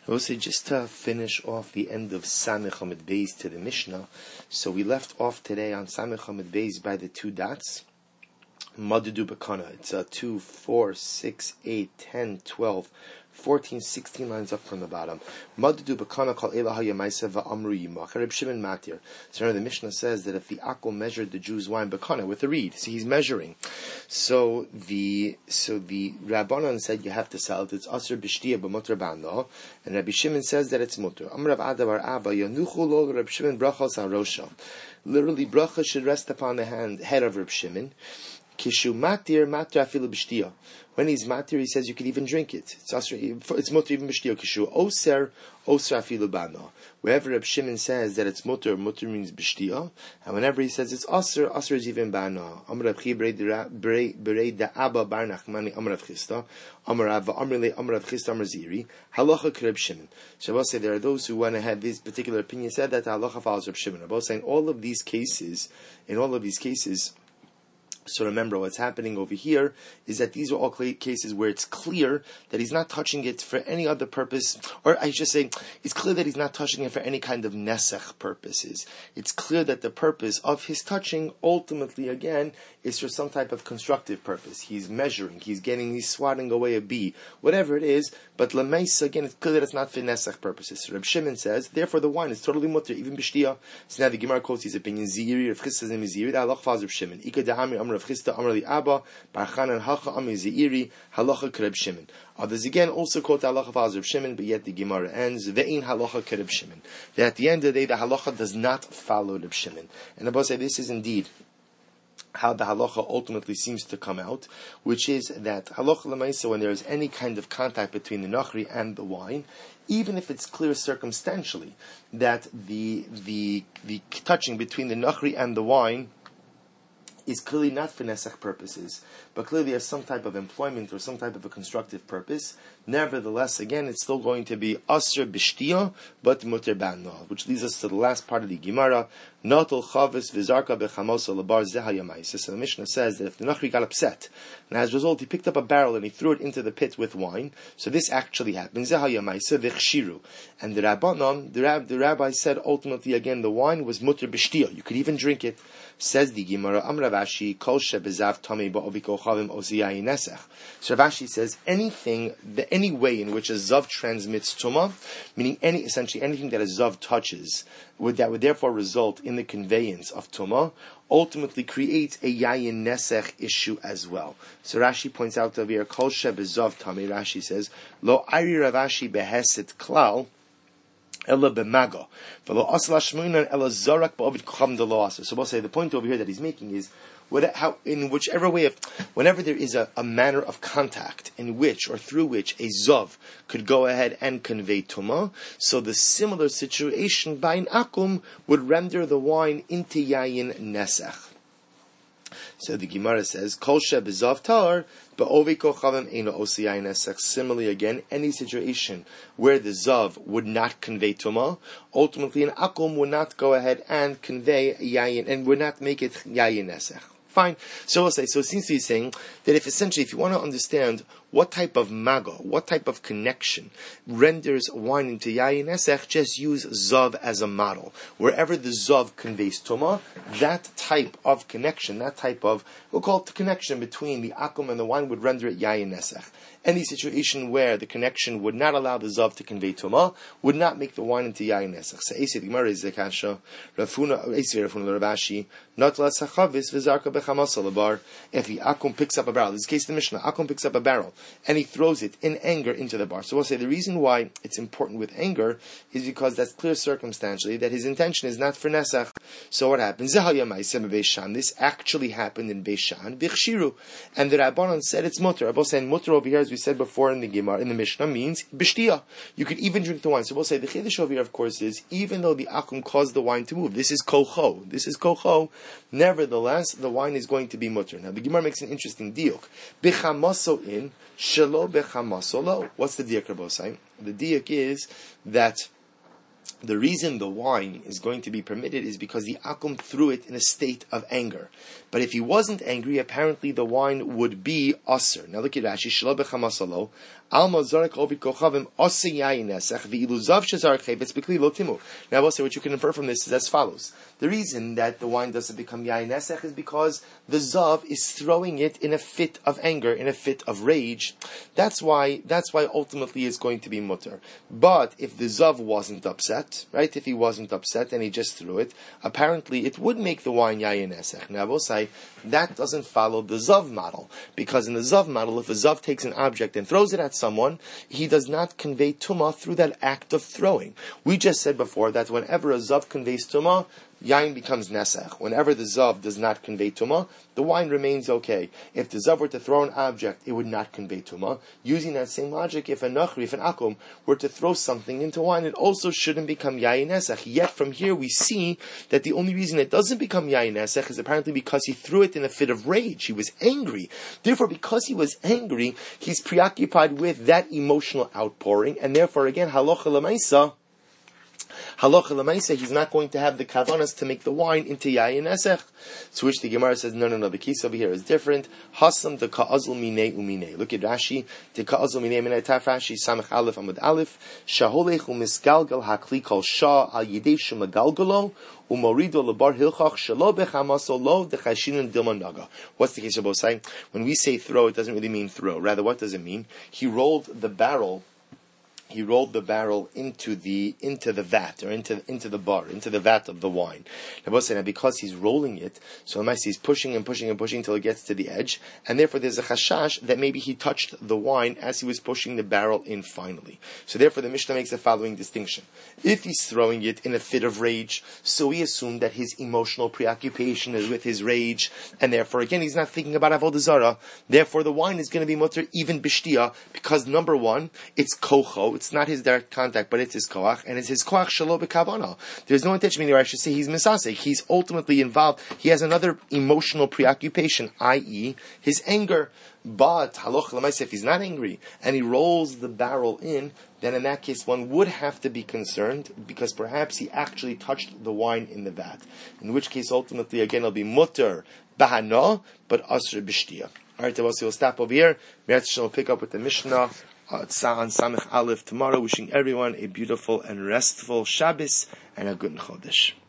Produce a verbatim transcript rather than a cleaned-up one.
Also, just to finish off the end of Samech Hamid Beis to the Mishnah, so we left off today on Samech Hamid Beis by the two dots. Madudu Bakana. It's uh, two, four, six, eight, ten, twelve, fourteen, sixteen lines up from the bottom. Madudu Bakana called Ela Hayamaisa Va'amru Yimach. Reb Shimon Matir. So the Mishnah says that if the Akol measured the Jew's wine Bakana with a reed, so he's measuring. So the so the Rabbanan said you have to sell it. It's Asr B'Shtiya B'Mutar B'Ano, and Rabbi Shimon says that it's Mutar. Amrav Adavar Abba Yanuchu Lo Reb Shimon Brachos Arosha. Literally, bracha should rest upon the hand head of Reb Shimon. Kishu matir matra afilu b'shtiya. When he's matir, he says you can even drink it. It's asr, it's mutter even b'shtiya. Kishu oser oser afilu bano. Wherever Reb Shimon says that it's mutter, mutter means b'shtiya, and whenever he says it's asr, asr is even bano. Amar Rav Chi berei da Abba bar Nachmani Amar Rav Chisda Amar Rav Amar le Amar Rav Chisda Amar Ziri halacha k'Reb Shimon. So I will say there are those who went ahead. This particular opinion said that the halacha follows Reb Shimon. I'm both saying all of these cases, in all of these cases. So remember, what's happening over here is that these are all cases where it's clear that he's not touching it for any other purpose, or I should say, it's clear that he's not touching it for any kind of nesach purposes. It's clear that the purpose of his touching, ultimately, again, is for some type of constructive purpose. He's measuring, he's getting, he's swatting away a bee, whatever it is, but l'meis, again, it's clear that it's not for nesach purposes. So Reb Shimon says, therefore the wine is totally mutter, even b'shtiya. So now the Gemara quotes his opinion, Ziri, Rav Chisda Zim Ziri, the halach falls Reb Shimon. Ika da'amri Amr Rav Chisda Amr li Abba, Bar Chanan Hacha Amri Ziri, halacha k'Reb Shimon. Others again also quote the halacha falls Reb Shimon, but yet the Gemara ends, ve'in halacha k'Reb Shimon. That at the end of the day, the halacha does not follow Reb Shimon. And Abba say this is indeed how the halacha ultimately seems to come out, which is that halacha l'maisa, when there is any kind of contact between the nachri and the wine, even if it's clear circumstantially that the the the touching between the nachri and the wine is clearly not for nesach purposes, but clearly has some type of employment or some type of a constructive purpose. Nevertheless, again, it's still going to be asr b'shtiya, but muter b'ano, which leads us to the last part of the Gemara. Notel chavis v'zarka b'chamosa lebar zehayamais. So the Mishnah says that if the nachri got upset, and as a result he picked up a barrel and he threw it into the pit with wine, so this actually happened. Zehayamais v'chshiru, and the rabbanon, the, rab, the rabbi said ultimately again the wine was muter b'shtiya. You could even drink it. Says the Gemara, Amar Ravashi, Kol shebezav tamei ba'oviko chavim oziyayin nesach. So Ravashi says anything, the, any way in which a zav transmits tuma, meaning any essentially anything that a zav touches, would that would therefore result in the conveyance of tuma, ultimately creates a yayin nesach issue as well. So Rashi points out over here, Kol shebezav tamei. Rashi says, Lo ari Ravashi beheset klal. Ella b'maga, v'lo asla shmuinan ella zarak ba'ovid kucham de lo asa. So we'll say the point over here that he's making is, whether, how, in whichever way of, whenever there is a, a manner of contact in which or through which a zav could go ahead and convey tumah, so the similar situation by an akum would render the wine into yayin nesach. So the Gemara says, Kol shebezav tar, ba'oviko chavim eino osi yayin nesach. Similarly, again, any situation where the zav would not convey tumah, ultimately an akum would not go ahead and convey yayin, and would not make it yayin nesach. Fine. So we'll say, so it seems to be saying that if essentially, if you want to understand what type of maga, what type of connection renders wine into yayin nesach, just use zav as a model. Wherever the zav conveys tuma, that type of connection, that type of, we'll call it the connection between the akum and the wine would render it yayin nesach. Any situation where the connection would not allow the zav to convey tuma would not make the wine into yayin nesach. So Eisi the Gemara is the kasha, Rafuna, Eisi Rafuna Ravashi, not la sachavis v'zarka b'chamasa lebar. If the akum picks up a barrel, in this case the Mishnah, akum picks up a barrel, and he throws it in anger into the bar. So we'll say the reason why it's important with anger is because that's clear circumstantially that his intention is not for nesach. So what happens? This actually happened in Beishan, Bichshiru, and the Rabbanon said it's mutter. Rabbanon said mutter over here, as we said before in the Gemara, in the Mishnah, means b'shtiya. You could even drink the wine. So we'll say the chiddush over here, of course, is even though the akum caused the wine to move, this is kocho. This is kocho. Nevertheless, the wine is going to be mutter. Now the Gemara makes an interesting diuk. B'chamaso in. Shelo bechamasolo. What's the diak, Rabbosai? The diak is that the reason the wine is going to be permitted is because the akum threw it in a state of anger. But if he wasn't angry, apparently the wine would be aser. Now look at Rashi. Shelo bechamasolo. Alma Zarek Ovid Kochavim Ose Yayin Nesech V'iluzav Shezarek Chavetz B'Kli Lo Timu. Now I will say what you can infer from this is as follows. The reason that the wine doesn't become Yayin Nesech is because the Zav is throwing it in a fit of anger, in a fit of rage. That's why, that's why ultimately it's going to be mutter. But if the Zav wasn't upset, right, if he wasn't upset and he just threw it, apparently it would make the wine Yayin Nesech. Now I will say, that doesn't follow the Zav model. Because in the Zav model, if a Zav takes an object and throws it at someone, he does not convey Tumah through that act of throwing. We just said before that whenever a Zav conveys Tumah, Yain becomes Nesech. Whenever the Zav does not convey Tumah, the wine remains okay. If the Zav were to throw an object, it would not convey Tumah. Using that same logic, if a Nachri, if an Akum, were to throw something into wine, it also shouldn't become Yain Nesech. Yet from here we see that the only reason it doesn't become Yain Nesech is apparently because he threw it in a fit of rage. He was angry. Therefore, because he was angry, he's preoccupied with that emotional outpouring, and therefore, again, halacha l'maisa, Halacha l'maisa, he's not going to have the kavanas to make the wine into yayin nesech. To which the Gemara says, no, no, no, the case over here is different. Hasam de ka'azul minei uminei. Look at Rashi. De ka'azul minei minei taf Rashi, samach aleph amud aleph. Shaholech umisgalgal hakli kol shah al yidei shemagalgalo. Umorido lebar hilchach shalo bechamaso lo dechashinun dilman naga. What's the case of both saying? When we say throw, it doesn't really mean throw. Rather, what does it mean? He rolled the barrel He rolled the barrel into the into the vat or into into the bar, into the vat of the wine. Now, because he's rolling it, so he's pushing and pushing and pushing until it gets to the edge, and therefore there's a chashash that maybe he touched the wine as he was pushing the barrel in finally. So therefore the Mishnah makes the following distinction. If he's throwing it in a fit of rage, so we assume that his emotional preoccupation is with his rage, and therefore again he's not thinking about avodah zarah. Therefore the wine is going to be mutter even b'shtia, because number one, it's kocho. It's not his direct contact, but it's his koach, and it's his koach shalo b'kavana. There's no intention there. I should say he's misasek. He's ultimately involved. He has another emotional preoccupation, that is, his anger. But haloch l'maisa, if he's not angry and he rolls the barrel in, then in that case one would have to be concerned because perhaps he actually touched the wine in the vat. In which case, ultimately, again, it'll be mutter bahana, but asr b'shtia. All right, we'll stop over here. We'll pick up with the Mishnah. Uh, on Samech Aleph tomorrow. Wishing everyone a beautiful and restful Shabbos and a good Chodesh.